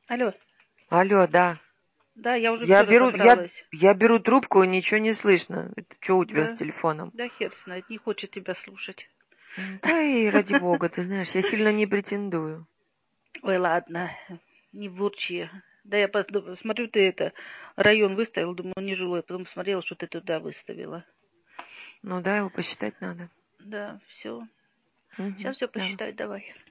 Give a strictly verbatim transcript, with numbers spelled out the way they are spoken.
Алло. Алло, да. Да, я уже Я все беру, я, разобралась. я беру трубку, и ничего не слышно. Что у тебя с Да, телефоном? да хер знает, не хочет тебя слушать. М, Да и ради бога, ты знаешь, я сильно не претендую. Ой, ладно, не бурчи. Да я пос- смотрю, ты это, район выставил, думаю, нежилой, потом посмотрела, что ты туда выставила. Ну да, его посчитать надо. Да, все. Мгм, Сейчас все да. посчитать, давай.